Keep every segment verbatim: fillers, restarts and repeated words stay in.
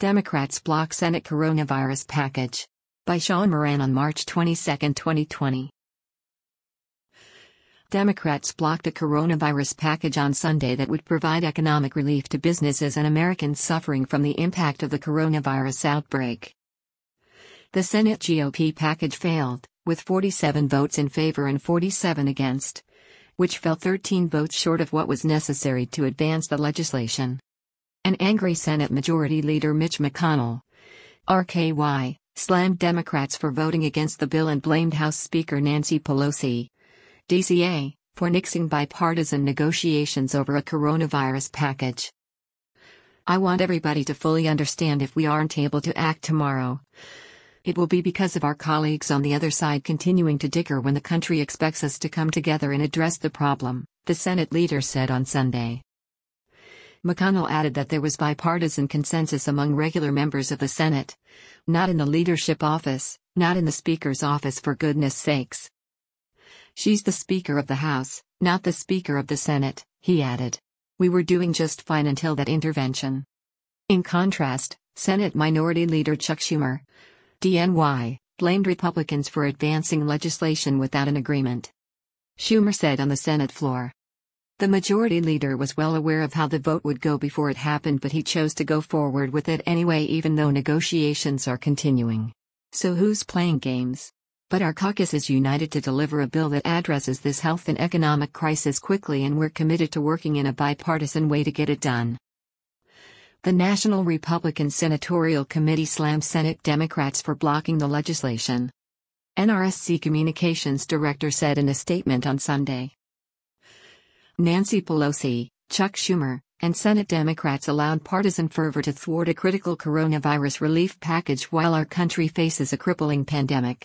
Democrats block Senate coronavirus package. By Sean Moran on March twenty-second, twenty twenty. Democrats blocked a coronavirus package on Sunday that would provide economic relief to businesses and Americans suffering from the impact of the coronavirus outbreak. The Senate G O P package failed, with forty-seven votes in favor and forty-seven against, which fell thirteen votes short of what was necessary to advance the legislation. An angry Senate Majority Leader Mitch McConnell, R K Y, slammed Democrats for voting against the bill and blamed House Speaker Nancy Pelosi, D C A, for nixing bipartisan negotiations over a coronavirus package. "I want everybody to fully understand if we aren't able to act tomorrow, it will be because of our colleagues on the other side continuing to dicker when the country expects us to come together and address the problem," the Senate leader said on Sunday. McConnell added that there was bipartisan consensus among regular members of the Senate, not in the leadership office, not in the Speaker's office, for goodness sakes. "She's the Speaker of the House, not the Speaker of the Senate," he added. "We were doing just fine until that intervention." In contrast, Senate Minority Leader Chuck Schumer, D N Y, blamed Republicans for advancing legislation without an agreement. Schumer said on the Senate floor, "The Majority Leader was well aware of how the vote would go before it happened, but he chose to go forward with it anyway even though negotiations are continuing. So who's playing games? But our caucus is united to deliver a bill that addresses this health and economic crisis quickly, and we're committed to working in a bipartisan way to get it done." The National Republican Senatorial Committee slammed Senate Democrats for blocking the legislation. N R S C Communications Director said in a statement on Sunday, "Nancy Pelosi, Chuck Schumer, and Senate Democrats allowed partisan fervor to thwart a critical coronavirus relief package while our country faces a crippling pandemic."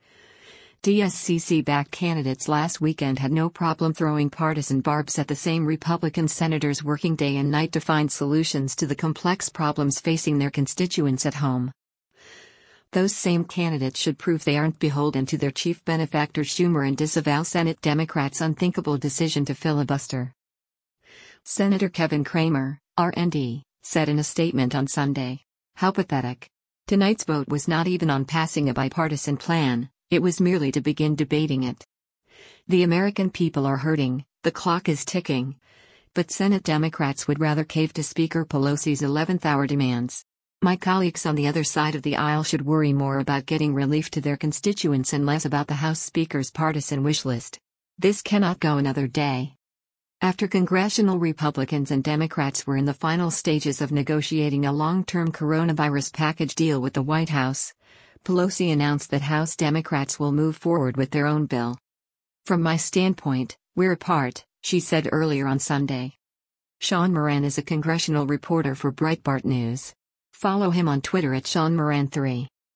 D S C C-backed candidates last weekend had no problem throwing partisan barbs at the same Republican senators working day and night to find solutions to the complex problems facing their constituents at home. Those same candidates should prove they aren't beholden to their chief benefactor Schumer and disavow Senate Democrats' unthinkable decision to filibuster. Senator Kevin Cramer, R N D, said in a statement on Sunday, "How pathetic. Tonight's vote was not even on passing a bipartisan plan. It was merely to begin debating it. The American people are hurting, the clock is ticking. But Senate Democrats would rather cave to Speaker Pelosi's eleventh hour demands. My colleagues on the other side of the aisle should worry more about getting relief to their constituents and less about the House Speaker's partisan wish list. This cannot go another day." After congressional Republicans and Democrats were in the final stages of negotiating a long-term coronavirus package deal with the White House, Pelosi announced that House Democrats will move forward with their own bill. "From my standpoint, we're apart," she said earlier on Sunday. Sean Moran is a congressional reporter for Breitbart News. Follow him on Twitter at Sean Moran three.